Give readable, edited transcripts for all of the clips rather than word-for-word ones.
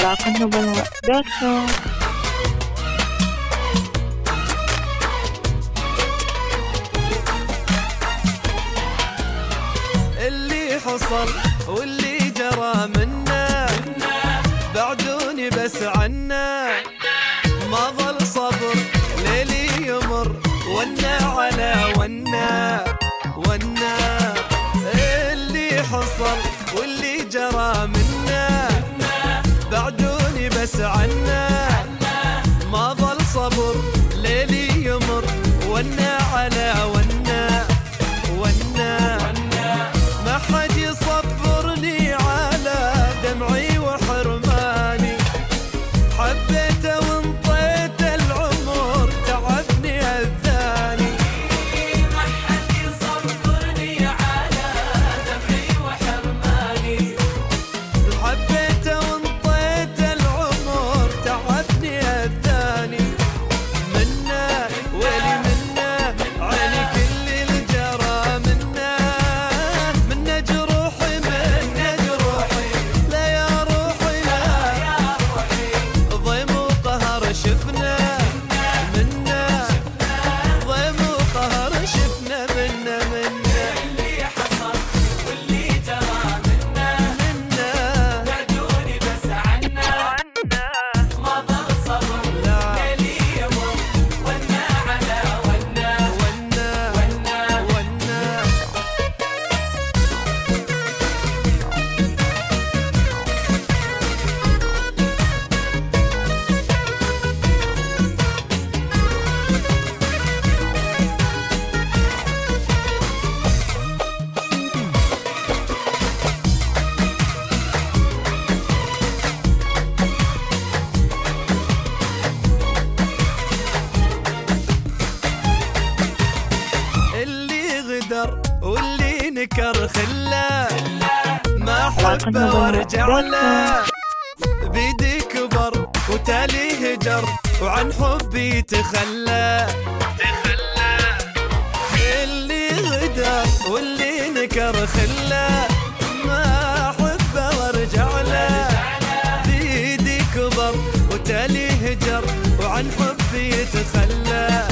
www.raqannubalaء.com. اللي حصل واللي جرى منا بعدوني بس عنا، ما ظل صبر ليلي يمر ونا على ونا. اللي حصل واللي جرى منا بعدوني بس عنا، ما ظل صبر ليلي يمر ونا على ونا. ما حد يصبرني على دمعي وحرماني، حبيته وانطيت العمر تعبني الثاني. ما حد يصبرني على دمعي وحرماني، حبيته وانطيت العمر تعبني الثاني. منا ويلي منا عيني كل الجرى منا، منا جروحي لا يا روحي لا، ضيم وقهر شفنا منا، ضيم وقهر شفنا منا. اللي حصل واللي جرى منا بعدوني بس عنا، ما ظل صبر ليلي يمر ونا على ونا. اللي غدر واللي نكر خله، ما حبه وارجع له. بيدي كبر وتالي هجر وعن حبي تخلى. اللي غدر واللي نكر خله، ما حبه وارجع له. بيدي كبر وتالي هجر وعن حبي تخلى.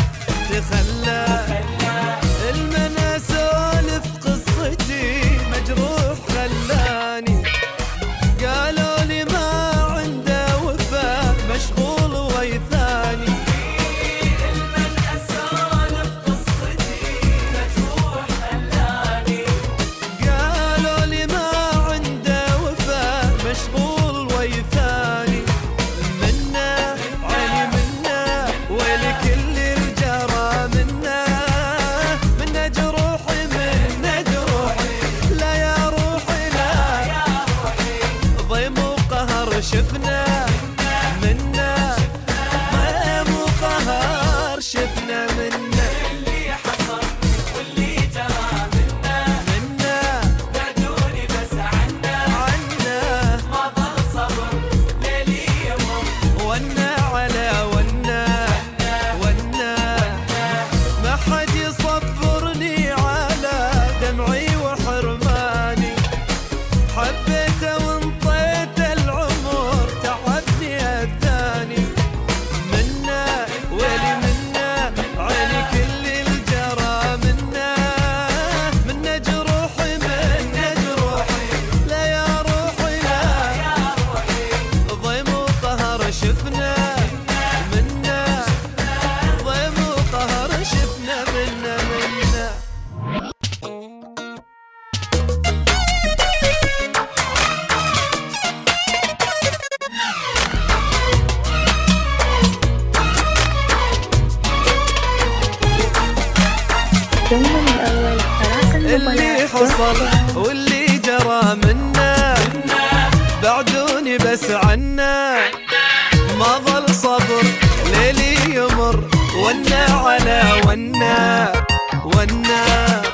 المنى سولف قصتي مجروح خلاني، قالوا لي ما عنده وفا مشغول ويثاني. المنى سولف قصتي مجروح خلاني، قالوا لي ما عنده وفا مشغول ويثاني. منا عيني منا ويلي كل الجرى منا، منا جروحي لا يا روحي لا، ضيم وقهر شفنا منا، ضيم وقهر شفنا منا. اللي حصل واللي جرى منا بعدوني بس عنا، ما ظل صبر ليلي يمر ونا على ونا. ما حد يصبرني على دمعي وحرماني، حبيته وانطيت العمر تعبني الثاني. منا ويلي منا عيني كل الجرى منا، منا جروحي لا يا روحي لا، ضيم وقهر شفنا منا، ضيم وقهر شفنا منا. ثم من أول اللي حصل واللي جرى منا بعدوني بس عنا، ما ظل صبر ليلي يمر ونا على ونا.